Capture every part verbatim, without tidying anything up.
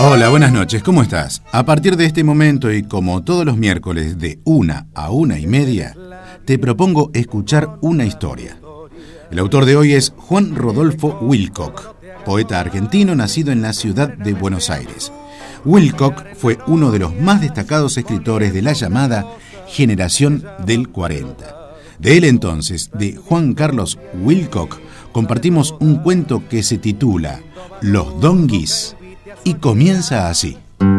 Hola, buenas noches, ¿cómo estás? A partir de este momento y como todos los miércoles de una a una y media, te propongo escuchar una historia. El autor de hoy es Juan Rodolfo Wilcock, poeta argentino nacido en la ciudad de Buenos Aires. Wilcock fue uno de los más destacados escritores de la llamada generación del cuarenta. De él entonces, de Juan Carlos Wilcock, compartimos un cuento que se titula Los Donguis y comienza así.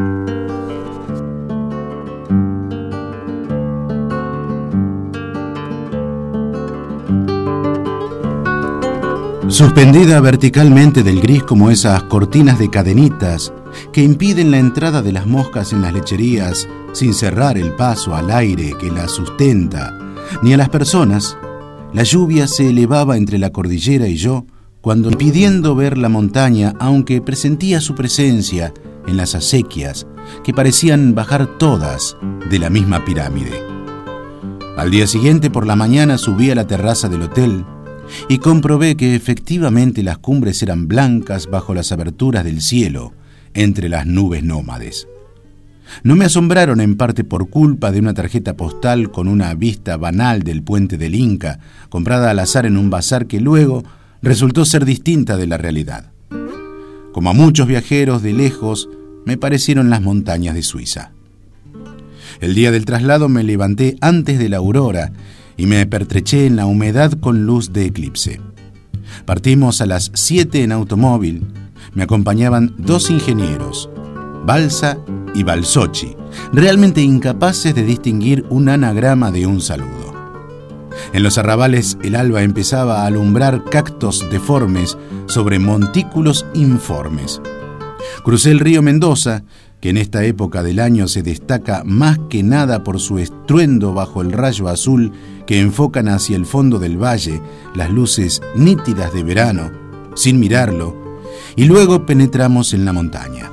Suspendida verticalmente del gris como esas cortinas de cadenitas que impiden la entrada de las moscas en las lecherías sin cerrar el paso al aire que las sustenta, ni a las personas, la lluvia se elevaba entre la cordillera y yo, cuando impidiendo ver la montaña, aunque presentía su presencia en las acequias que parecían bajar todas de la misma pirámide. Al día siguiente por la mañana subí a la terraza del hotel y comprobé que efectivamente las cumbres eran blancas bajo las aberturas del cielo, entre las nubes nómades. No me asombraron en parte por culpa de una tarjeta postal con una vista banal del puente del Inca, comprada al azar en un bazar que luego resultó ser distinta de la realidad. Como a muchos viajeros de lejos, me parecieron las montañas de Suiza. El día del traslado me levanté antes de la aurora y me pertreché en la humedad con luz de eclipse. Partimos a las siete en automóvil. Me acompañaban dos ingenieros, Balsa y Balsocchi, realmente incapaces de distinguir un anagrama de un saludo. En los arrabales el alba empezaba a alumbrar cactos deformes sobre montículos informes. Crucé el río Mendoza, que en esta época del año se destaca más que nada por su estruendo bajo el rayo azul que enfocan hacia el fondo del valle las luces nítidas de verano, sin mirarlo, y luego penetramos en la montaña.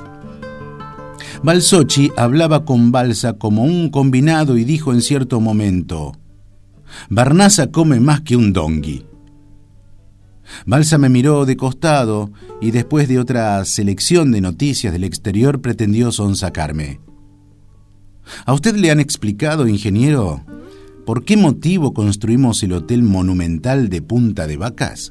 Balsocchi hablaba con Balsa como un combinado y dijo en cierto momento: «Barnaza come más que un dongui». Balsa me miró de costado y después de otra selección de noticias del exterior pretendió sonsacarme. ¿A usted le han explicado, ingeniero, por qué motivo construimos el hotel monumental de Punta de Vacas?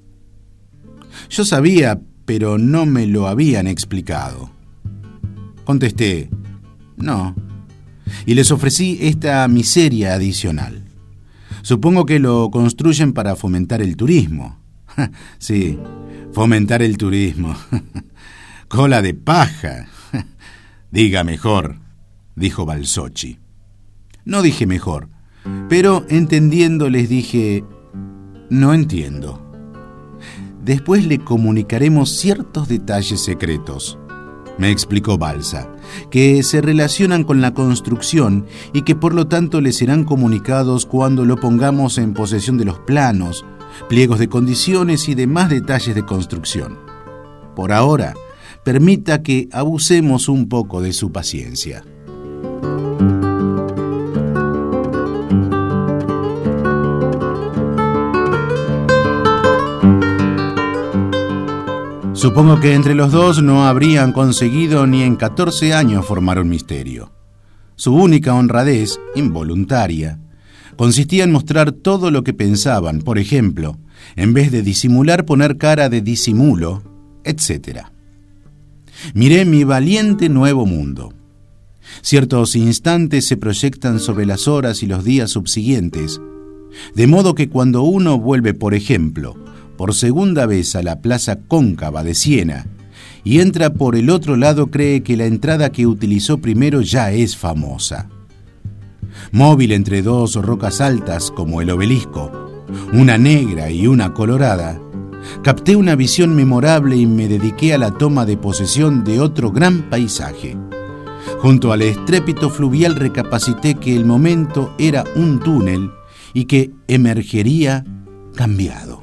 Yo sabía, pero no me lo habían explicado. Contesté, no, y les ofrecí esta miseria adicional. Supongo que lo construyen para fomentar el turismo. Sí, fomentar el turismo. Cola de paja. Diga mejor, dijo Balsocchi. No dije mejor, pero entendiendo les dije, no entiendo. Después le comunicaremos ciertos detalles secretos, me explicó Balsa, que se relacionan con la construcción y que por lo tanto le serán comunicados cuando lo pongamos en posesión de los planos, pliegos de condiciones y demás detalles de construcción. Por ahora, permita que abusemos un poco de su paciencia. Supongo que entre los dos no habrían conseguido ni en catorce años formar un misterio. Su única honradez, involuntaria, consistía en mostrar todo lo que pensaban, por ejemplo, en vez de disimular poner cara de disimulo, etcétera. Miré mi valiente nuevo mundo. Ciertos instantes se proyectan sobre las horas y los días subsiguientes, de modo que cuando uno vuelve, por ejemplo, por segunda vez a la Plaza Cóncava de Siena y entra por el otro lado, cree que la entrada que utilizó primero ya es famosa. Móvil entre dos rocas altas como el Obelisco, una negra y una colorada, capté una visión memorable y me dediqué a la toma de posesión de otro gran paisaje. Junto al estrépito fluvial recapacité que el momento era un túnel y que emergería cambiado.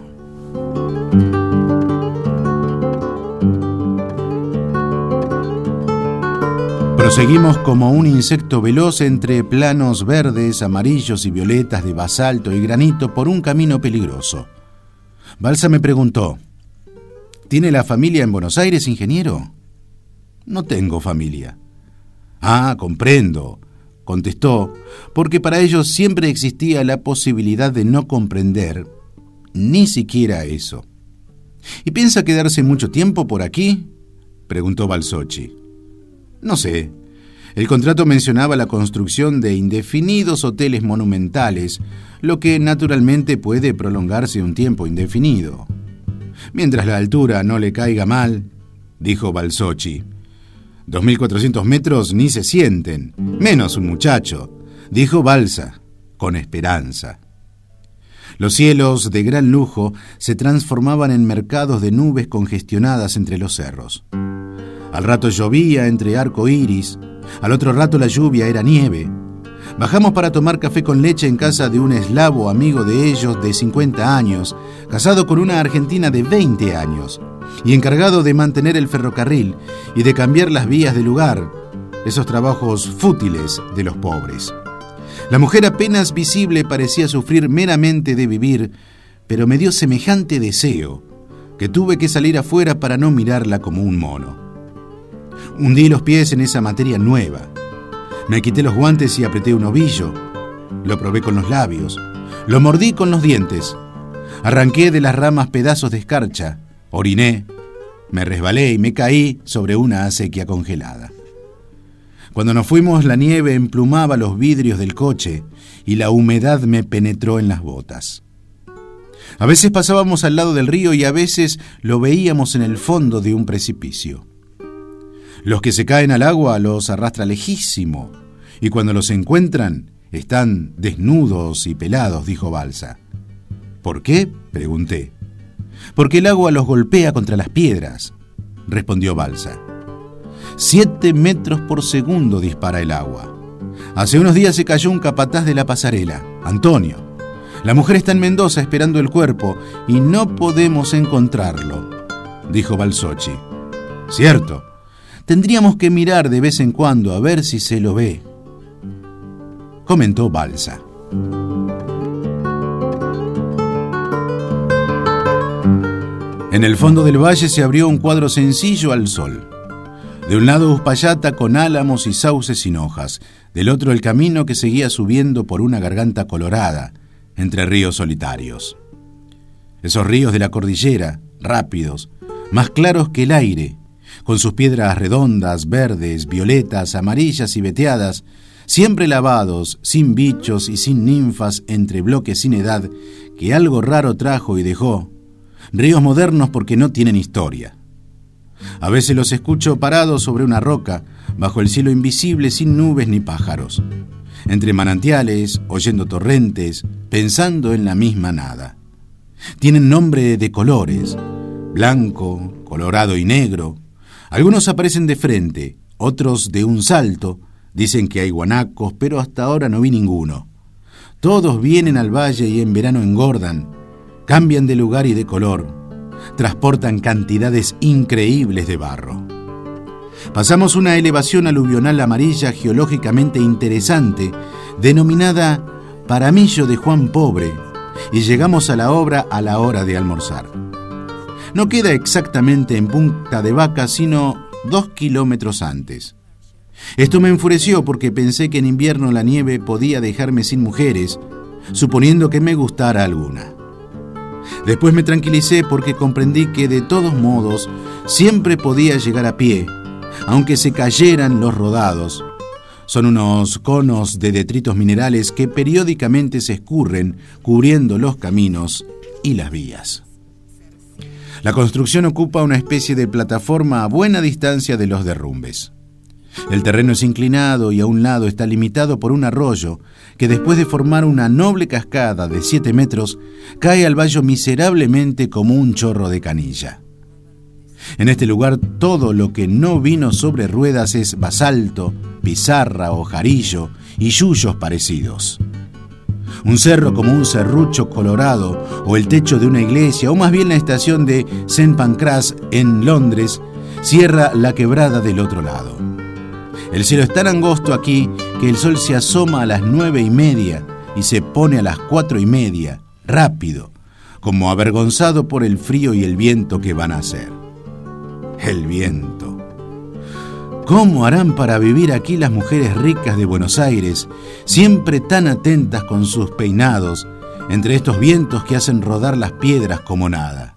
Proseguimos como un insecto veloz entre planos verdes, amarillos y violetas de basalto y granito por un camino peligroso. Balsa me preguntó, ¿tiene la familia en Buenos Aires, ingeniero? No tengo familia. Ah, comprendo, contestó, porque para ellos siempre existía la posibilidad de no comprender ni siquiera eso. ¿Y piensa quedarse mucho tiempo por aquí?, preguntó Balsochi. No sé. El contrato mencionaba la construcción de indefinidos hoteles monumentales, lo que naturalmente puede prolongarse un tiempo indefinido. Mientras la altura no le caiga mal, dijo Balsochi. Dos mil cuatrocientos metros ni se sienten, menos un muchacho, dijo Balsa, con esperanza. Los cielos de gran lujo se transformaban en mercados de nubes congestionadas entre los cerros. Al rato llovía entre arco iris, al otro rato la lluvia era nieve. Bajamos para tomar café con leche en casa de un eslavo amigo de ellos de cincuenta años, casado con una argentina de veinte años, y encargado de mantener el ferrocarril y de cambiar las vías de lugar, esos trabajos fútiles de los pobres. La mujer apenas visible parecía sufrir meramente de vivir, pero me dio semejante deseo que tuve que salir afuera para no mirarla como un mono. Hundí los pies en esa materia nueva. Me quité los guantes y apreté un ovillo. Lo probé con los labios. Lo mordí con los dientes. Arranqué de las ramas pedazos de escarcha. Oriné. Me resbalé y me caí sobre una acequia congelada. Cuando nos fuimos, la nieve emplumaba los vidrios del coche y la humedad me penetró en las botas. A veces pasábamos al lado del río y a veces lo veíamos en el fondo de un precipicio. Los que se caen al agua los arrastra lejísimo, y cuando los encuentran están desnudos y pelados, dijo Balsa. ¿Por qué?, pregunté. Porque el agua los golpea contra las piedras, respondió Balsa. Siete metros por segundo dispara el agua. Hace unos días se cayó un capataz de la pasarela, Antonio. La mujer está en Mendoza esperando el cuerpo y no podemos encontrarlo, dijo Balsochi. Cierto. Tendríamos que mirar de vez en cuando a ver si se lo ve, comentó Balsa. En el fondo del valle se abrió un cuadro sencillo al sol. De un lado Uspallata con álamos y sauces sin hojas, del otro el camino que seguía subiendo por una garganta colorada, entre ríos solitarios. Esos ríos de la cordillera, rápidos, más claros que el aire, con sus piedras redondas, verdes, violetas, amarillas y veteadas, siempre lavados, sin bichos y sin ninfas entre bloques sin edad, que algo raro trajo y dejó, ríos modernos porque no tienen historia. A veces los escucho parados sobre una roca, bajo el cielo invisible sin nubes ni pájaros, entre manantiales, oyendo torrentes, pensando en la misma nada. Tienen nombre de colores, blanco, colorado y negro. Algunos aparecen de frente, otros de un salto. Dicen que hay guanacos, pero hasta ahora no vi ninguno. Todos vienen al valle y en verano engordan, cambian de lugar y de color, transportan cantidades increíbles de barro. Pasamos una elevación aluvional amarilla geológicamente interesante, denominada Paramillo de Juan Pobre, y llegamos a la obra a la hora de almorzar. No queda exactamente en Punta de Vaca, sino dos kilómetros antes. Esto me enfureció porque pensé que en invierno la nieve podía dejarme sin mujeres, suponiendo que me gustara alguna. Después me tranquilicé porque comprendí que de todos modos siempre podía llegar a pie, aunque se cayeran los rodados. Son unos conos de detritos minerales que periódicamente se escurren cubriendo los caminos y las vías. La construcción ocupa una especie de plataforma a buena distancia de los derrumbes. El terreno es inclinado y a un lado está limitado por un arroyo que, después de formar una noble cascada de siete metros, cae al valle miserablemente como un chorro de canilla. En este lugar todo lo que no vino sobre ruedas es basalto, pizarra o jarillo y yuyos parecidos. Un cerro como un serrucho colorado o el techo de una iglesia, o más bien la estación de Saint Pancras en Londres, cierra la quebrada del otro lado. El cielo es tan angosto aquí que el sol se asoma a las nueve y media y se pone a las cuatro y media, rápido, como avergonzado por el frío y el viento que van a hacer. El viento. ¿Cómo harán para vivir aquí las mujeres ricas de Buenos Aires, siempre tan atentas con sus peinados, entre estos vientos que hacen rodar las piedras como nada?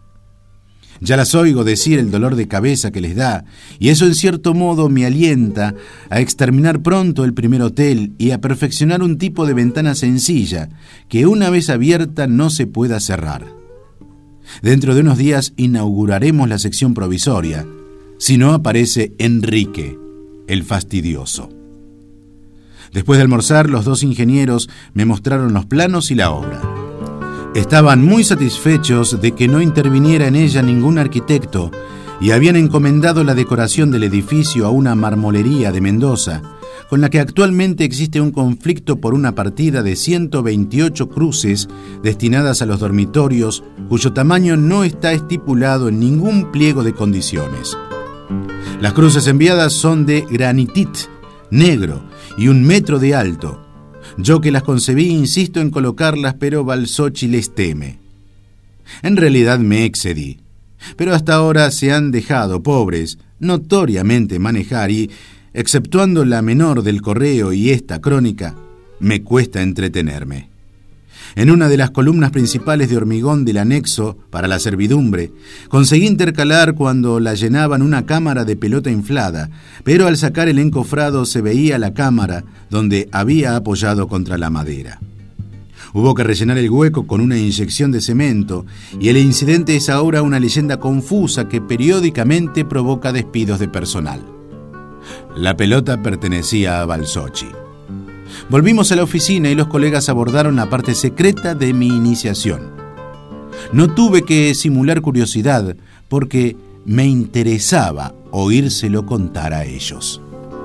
Ya las oigo decir el dolor de cabeza que les da, y eso en cierto modo me alienta a exterminar pronto el primer hotel y a perfeccionar un tipo de ventana sencilla que una vez abierta no se pueda cerrar. Dentro de unos días inauguraremos la sección provisoria, si no aparece Enrique, el fastidioso. Después de almorzar, los dos ingenieros me mostraron los planos y la obra. Estaban muy satisfechos de que no interviniera en ella ningún arquitecto y habían encomendado la decoración del edificio a una marmolería de Mendoza, con la que actualmente existe un conflicto por una partida de ciento veintiocho cruces destinadas a los dormitorios, cuyo tamaño no está estipulado en ningún pliego de condiciones. Las cruces enviadas son de granitit, negro y un metro de alto. Yo que las concebí insisto en colocarlas, pero Balsocchi les teme. En realidad me excedí, pero hasta ahora se han dejado, pobres, notoriamente manejar y, exceptuando la menor del correo y esta crónica, me cuesta entretenerme. En una de las columnas principales de hormigón del anexo para la servidumbre, conseguí intercalar cuando la llenaban una cámara de pelota inflada, pero al sacar el encofrado se veía la cámara donde había apoyado contra la madera. Hubo que rellenar el hueco con una inyección de cemento, y el incidente es ahora una leyenda confusa que periódicamente provoca despidos de personal. La pelota pertenecía a Balsocchi. Volvimos a la oficina y los colegas abordaron la parte secreta de mi iniciación. No tuve que simular curiosidad porque me interesaba oírselo contar a ellos.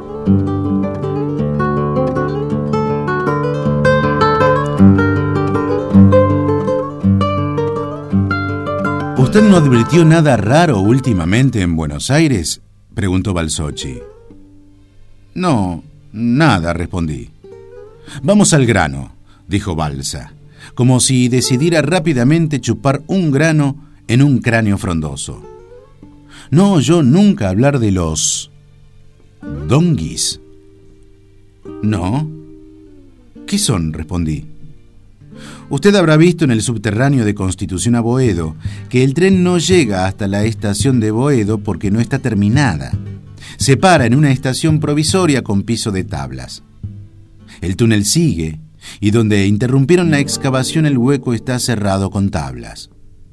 ¿Usted no advirtió nada raro últimamente en Buenos Aires?, preguntó Balsocchi. No, nada, respondí. Vamos al grano, dijo Balsa, como si decidiera rápidamente chupar un grano en un cráneo frondoso. ¿No oyó nunca hablar de los donguis? No. ¿Qué son?, respondí. Usted habrá visto en el subterráneo de Constitución a Boedo que el tren no llega hasta la estación de Boedo porque no está terminada. Se para en una estación provisoria con piso de tablas. El túnel sigue, y donde interrumpieron la excavación el hueco está cerrado con tablas.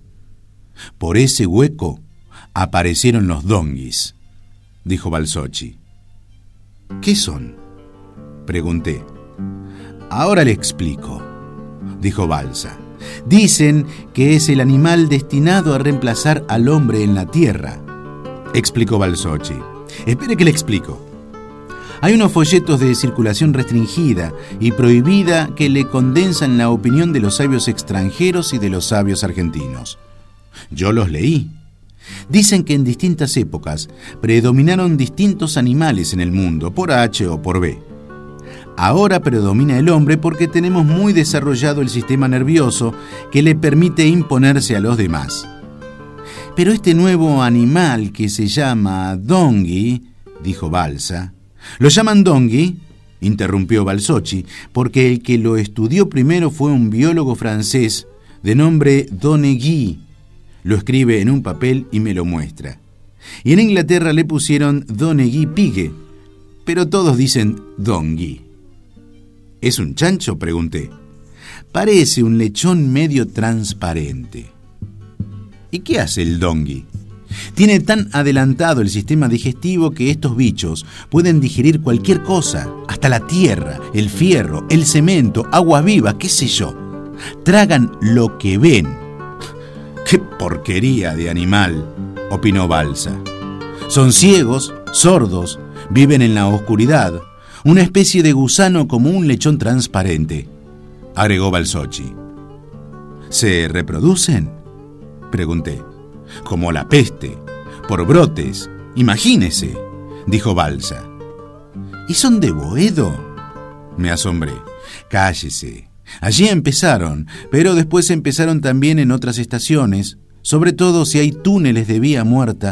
Por ese hueco aparecieron los donguis, dijo Balsocchi. ¿Qué son?, pregunté. Ahora le explico, dijo Balsa. Dicen que es el animal destinado a reemplazar al hombre en la tierra, explicó Balsocchi. Espere que le explico. Hay unos folletos de circulación restringida y prohibida que le condensan la opinión de los sabios extranjeros y de los sabios argentinos. Yo los leí. Dicen que en distintas épocas predominaron distintos animales en el mundo, por H o por B. Ahora predomina el hombre porque tenemos muy desarrollado el sistema nervioso que le permite imponerse a los demás. Pero este nuevo animal que se llama dongui, dijo Balsa. ¿Lo llaman dongui?, interrumpió Balsocchi, porque el que lo estudió primero fue un biólogo francés de nombre Donegui. Lo escribe en un papel y me lo muestra. Y en Inglaterra le pusieron Donegui Pigue, pero todos dicen dongui. ¿Es un chancho?, pregunté. Parece un lechón medio transparente. ¿Y qué hace el dongui? Tiene tan adelantado el sistema digestivo que estos bichos pueden digerir cualquier cosa, hasta la tierra, el fierro, el cemento, agua viva, qué sé yo. Tragan lo que ven. ¡Qué porquería de animal!, opinó Balsa. Son ciegos, sordos, viven en la oscuridad, una especie de gusano como un lechón transparente, agregó Balsocchi. ¿Se reproducen?, pregunté. Como la peste, por brotes, imagínese, dijo Balsa. ¿Y son de Boedo?, me asombré. Cállese. Allí empezaron, pero después empezaron también en otras estaciones, sobre todo si hay túneles de vía muerta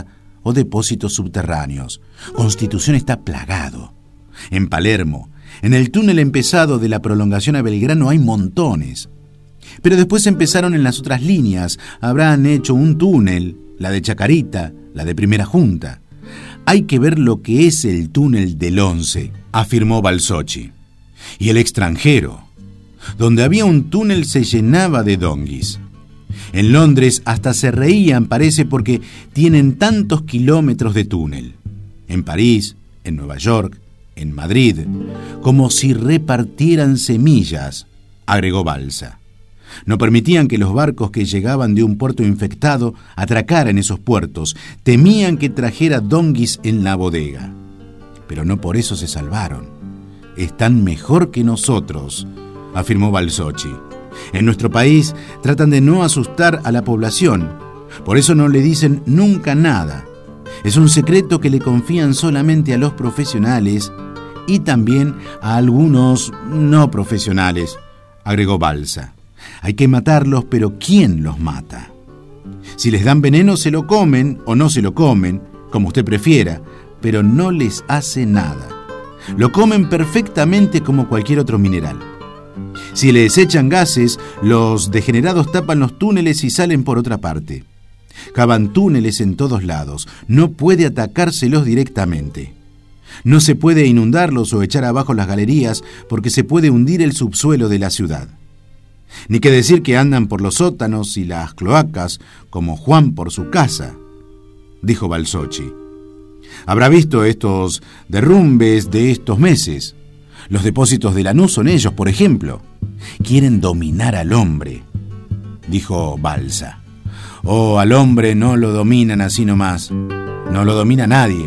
o depósitos subterráneos. Constitución está plagado. En Palermo, en el túnel empezado de la prolongación a Belgrano hay montones. Pero después empezaron en las otras líneas. Habrán hecho un túnel, la de Chacarita, la de Primera Junta. Hay que ver lo que es el túnel del Once, afirmó Balsocci. Y el extranjero. Donde había un túnel se llenaba de donguis. En Londres hasta se reían, parece, porque tienen tantos kilómetros de túnel. En París, en Nueva York, en Madrid, como si repartieran semillas, agregó Balsa. No permitían que los barcos que llegaban de un puerto infectado atracaran en esos puertos. Temían que trajera donguis en la bodega. Pero no por eso se salvaron. Están mejor que nosotros, afirmó Balsocci. En nuestro país tratan de no asustar a la población. Por eso no le dicen nunca nada. Es un secreto que le confían solamente a los profesionales y también a algunos no profesionales, agregó Balsa. Hay que matarlos, pero ¿quién los mata? Si les dan veneno, se lo comen o no se lo comen, como usted prefiera, pero no les hace nada. Lo comen perfectamente como cualquier otro mineral. Si les echan gases, los degenerados tapan los túneles y salen por otra parte. Cavan túneles en todos lados. No puede atacárselos directamente. No se puede inundarlos o echar abajo las galerías porque se puede hundir el subsuelo de la ciudad. Ni que decir que andan por los sótanos y las cloacas como Juan por su casa, dijo Balsocci. Habrá visto estos derrumbes de estos meses. Los depósitos de Lanús son ellos, por ejemplo. Quieren dominar al hombre, dijo Balsa. Oh, al hombre no lo dominan así nomás. No lo domina nadie.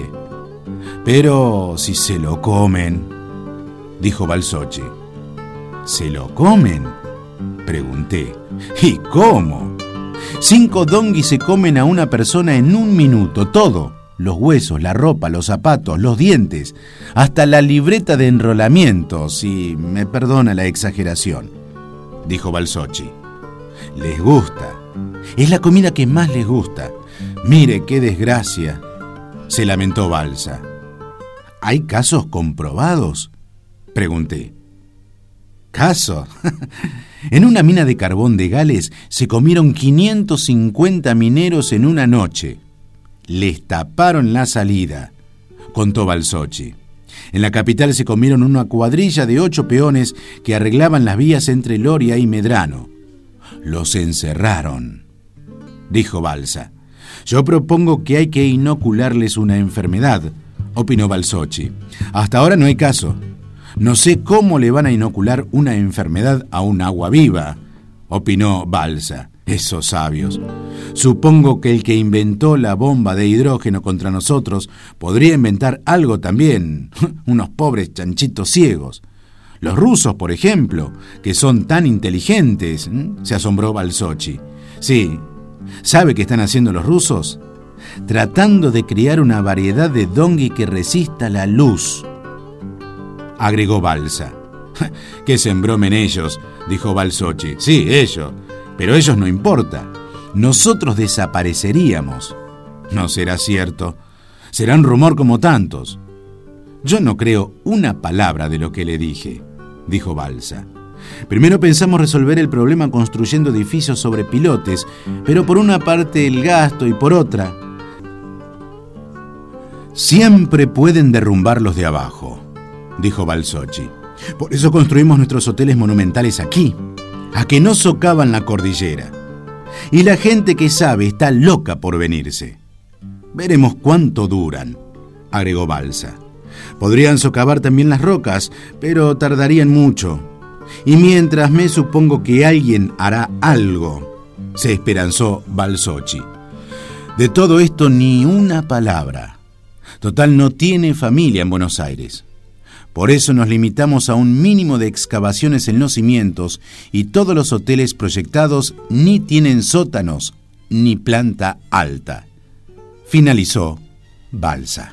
Pero si se lo comen, dijo Balsocci. ¿Se lo comen?, pregunté. ¿Y cómo? Cinco donguis se comen a una persona en un minuto, todo. Los huesos, la ropa, los zapatos, los dientes, hasta la libreta de enrolamiento, si me perdona la exageración, dijo Balsocci. Les gusta. Es la comida que más les gusta. Mire qué desgracia, se lamentó Balsa. ¿Hay casos comprobados?, pregunté. ¿Casos? En una mina de carbón de Gales se comieron quinientos cincuenta mineros en una noche. Les taparon la salida, contó Balsocci. En la capital se comieron una cuadrilla de ocho peones que arreglaban las vías entre Loria y Medrano. Los encerraron, dijo Balsa. Yo propongo que hay que inocularles una enfermedad, opinó Balsocci. Hasta ahora no hay caso. No sé cómo le van a inocular una enfermedad a un agua viva, opinó Balsa. Esos sabios. Supongo que el que inventó la bomba de hidrógeno contra nosotros podría inventar algo también. Unos pobres chanchitos ciegos. Los rusos, por ejemplo, que son tan inteligentes, ¿eh? Se asombró Balsocci. Sí, ¿sabe qué están haciendo los rusos? Tratando de criar una variedad de dongui que resista la luz, agregó Balsa. Que se embromen ellos, dijo Balsocci. Sí, ellos. Pero ellos no importa. Nosotros desapareceríamos. No será cierto. Será un rumor como tantos. Yo no creo una palabra de lo que le dije, dijo Balsa. Primero pensamos resolver el problema construyendo edificios sobre pilotes, pero por una parte el gasto y por otra... Siempre pueden derrumbar los de abajo, dijo Balsocci. Por eso construimos nuestros hoteles monumentales aquí, a que no socavan la cordillera. Y la gente que sabe está loca por venirse. Veremos cuánto duran, agregó Balsa. Podrían socavar también las rocas, pero tardarían mucho. Y mientras me supongo que alguien hará algo, se esperanzó Balsocci. De todo esto ni una palabra. Total, no tiene familia en Buenos Aires. Por eso nos limitamos a un mínimo de excavaciones en los cimientos y todos los hoteles proyectados ni tienen sótanos ni planta alta. Finalizó Balsa.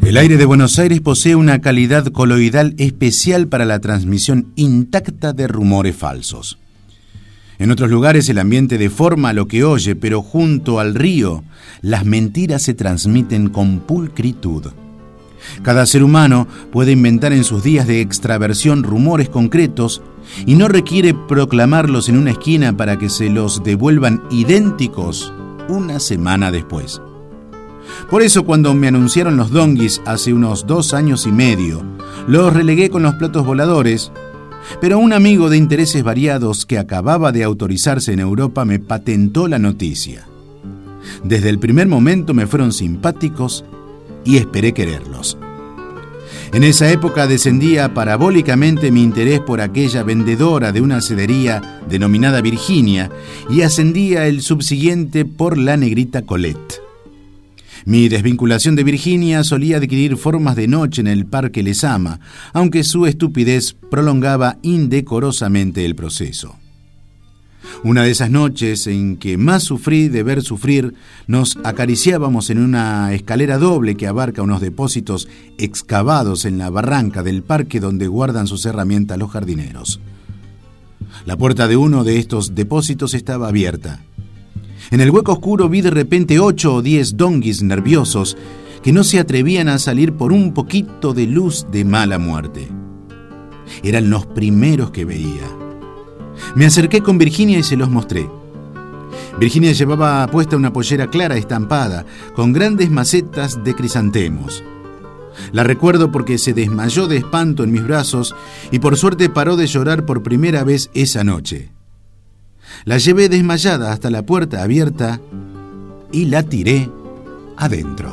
El aire de Buenos Aires posee una calidad coloidal especial para la transmisión intacta de rumores falsos. En otros lugares el ambiente deforma lo que oye, pero junto al río las mentiras se transmiten con pulcritud. Cada ser humano puede inventar en sus días de extraversión rumores concretos y no requiere proclamarlos en una esquina para que se los devuelvan idénticos una semana después. Por eso, cuando me anunciaron los donguis hace unos dos años y medio, los relegué con los platos voladores, pero un amigo de intereses variados que acababa de autorizarse en Europa me patentó la noticia. Desde el primer momento me fueron simpáticos y esperé quererlos. En esa época descendía parabólicamente mi interés por aquella vendedora de una sedería denominada Virginia y ascendía el subsiguiente por la negrita Colette. Mi desvinculación de Virginia solía adquirir formas de noche en el Parque Lezama, aunque su estupidez prolongaba indecorosamente el proceso. Una de esas noches en que más sufrí de ver sufrir, nos acariciábamos en una escalera doble que abarca unos depósitos excavados en la barranca del parque donde guardan sus herramientas los jardineros. La puerta de uno de estos depósitos estaba abierta. En el hueco oscuro vi de repente ocho o diez donguis nerviosos que no se atrevían a salir por un poquito de luz de mala muerte. Eran los primeros que veía. Me acerqué con Virginia y se los mostré. Virginia llevaba puesta una pollera clara estampada, con grandes macetas de crisantemos. La recuerdo porque se desmayó de espanto en mis brazos y por suerte paró de llorar por primera vez esa noche. La llevé desmayada hasta la puerta abierta y la tiré adentro.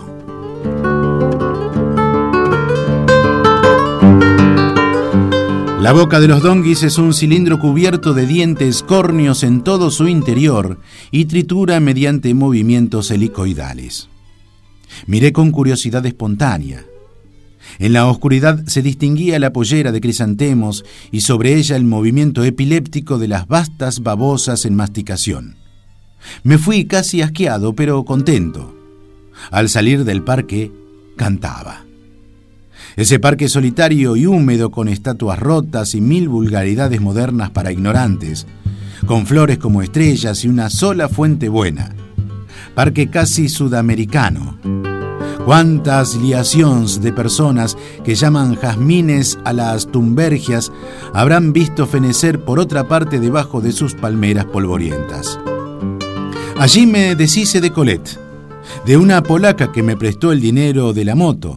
La boca de los donguis es un cilindro cubierto de dientes córneos en todo su interior y tritura mediante movimientos helicoidales. Miré con curiosidad espontánea. En la oscuridad se distinguía la pollera de crisantemos y sobre ella el movimiento epiléptico de las vastas babosas en masticación. Me fui casi asqueado, pero contento. Al salir del parque, cantaba. Ese parque solitario y húmedo con estatuas rotas y mil vulgaridades modernas para ignorantes, con flores como estrellas y una sola fuente buena. Parque casi sudamericano. Cuántas liaciones de personas que llaman jazmines a las tumbergias habrán visto fenecer por otra parte debajo de sus palmeras polvorientas. Allí me deshice de Colette, de una polaca que me prestó el dinero de la moto,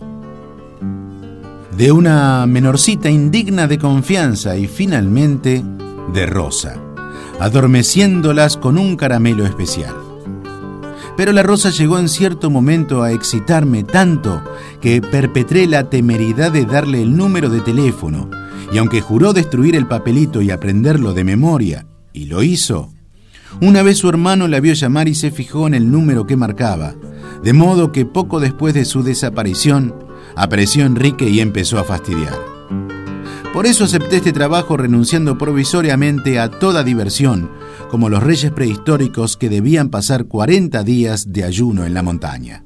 de una menorcita indigna de confianza y finalmente de Rosa, adormeciéndolas con un caramelo especial. Pero la Rosa llegó en cierto momento a excitarme tanto que perpetré la temeridad de darle el número de teléfono, y aunque juró destruir el papelito y aprenderlo de memoria, y lo hizo, una vez su hermano la vio llamar y se fijó en el número que marcaba, de modo que poco después de su desaparición, apareció Enrique y empezó a fastidiar. Por eso acepté este trabajo renunciando provisoriamente a toda diversión, como los reyes prehistóricos que debían pasar cuarenta días de ayuno en la montaña.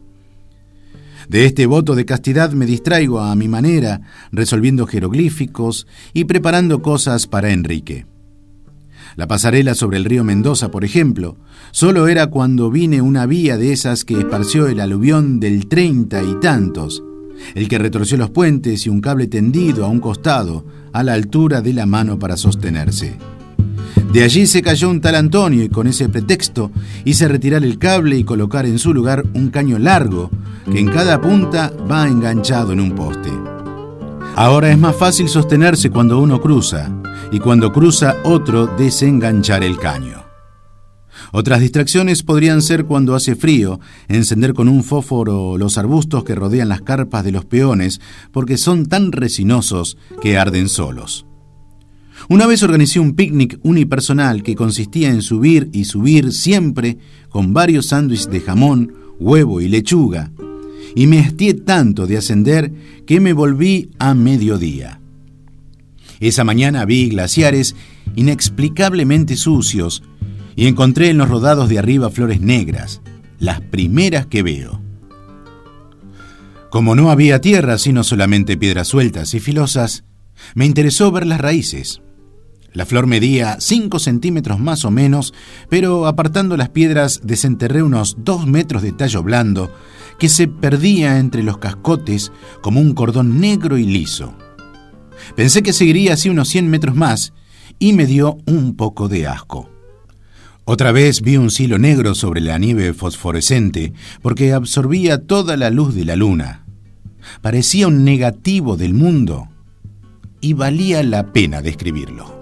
De este voto de castidad me distraigo a mi manera, resolviendo jeroglíficos y preparando cosas para Enrique. La pasarela sobre el río Mendoza, por ejemplo, solo era cuando vine una vía de esas que esparció el aluvión del treinta y tantos, el que retorció los puentes y un cable tendido a un costado, a la altura de la mano para sostenerse. De allí se cayó un tal Antonio y con ese pretexto hice retirar el cable y colocar en su lugar un caño largo que en cada punta va enganchado en un poste. Ahora es más fácil sostenerse cuando uno cruza y cuando cruza otro desenganchar el caño. Otras distracciones podrían ser cuando hace frío, encender con un fósforo los arbustos que rodean las carpas de los peones porque son tan resinosos que arden solos. Una vez organicé un picnic unipersonal que consistía en subir y subir siempre con varios sándwiches de jamón, huevo y lechuga, y me hastié tanto de ascender que me volví a mediodía. Esa mañana vi glaciares inexplicablemente sucios y encontré en los rodados de arriba flores negras, las primeras que veo. Como no había tierra, sino solamente piedras sueltas y filosas, me interesó ver las raíces. La flor medía cinco centímetros más o menos, pero apartando las piedras desenterré unos dos metros de tallo blando que se perdía entre los cascotes como un cordón negro y liso. Pensé que seguiría así unos cien metros más y me dio un poco de asco. Otra vez vi un cielo negro sobre la nieve fosforescente porque absorbía toda la luz de la luna. Parecía un negativo del mundo y valía la pena describirlo.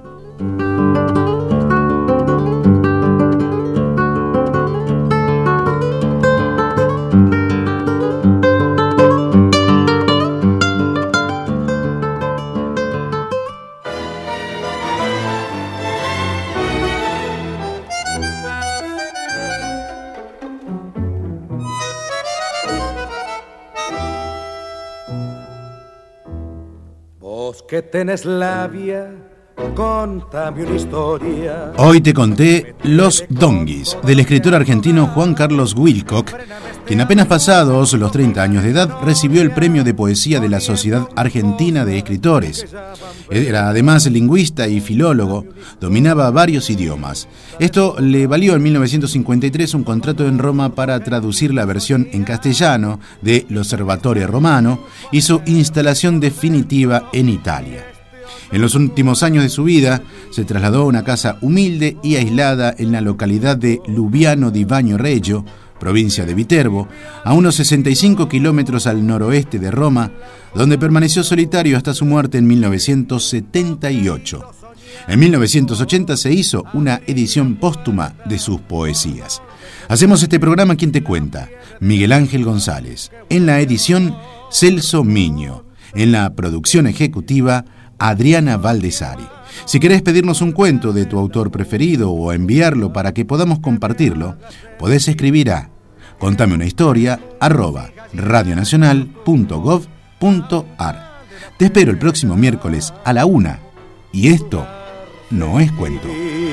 Vos que tenés labia, contame una historia. Hoy te conté Los Donguis, del escritor argentino Juan Carlos Wilcock, quien apenas pasados los treinta años de edad recibió el premio de poesía de la Sociedad Argentina de Escritores. Era además lingüista y filólogo, dominaba varios idiomas. Esto le valió en mil novecientos cincuenta y tres un contrato en Roma para traducir la versión en castellano de L'Osservatore Romano y su instalación definitiva en Italia. En los últimos años de su vida, se trasladó a una casa humilde y aislada en la localidad de Lubiano di Bagno Reggio, provincia de Viterbo, a unos sesenta y cinco kilómetros al noroeste de Roma, donde permaneció solitario hasta su muerte en mil novecientos setenta y ocho. En mil novecientos ochenta se hizo una edición póstuma de sus poesías. Hacemos este programa ¿Quién te cuenta? Miguel Ángel González. En la edición, Celso Miño. En la producción ejecutiva, Adriana Valdesari. Si querés pedirnos un cuento de tu autor preferido o enviarlo para que podamos compartirlo, podés escribir a contame una historia arroba radionacional punto gov punto ar. Te espero el próximo miércoles a la una. Y esto no es cuento.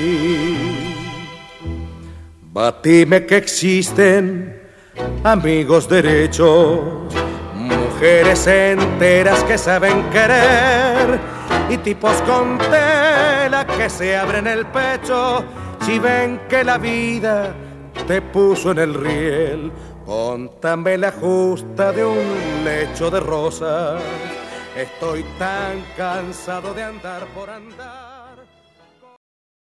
Batime que existen amigos derechos, mujeres enteras que saben querer y tipos con tela que se abren el pecho si ven que la vida te puso en el riel. Contame la justa de un lecho de rosas, estoy tan cansado de andar por andar.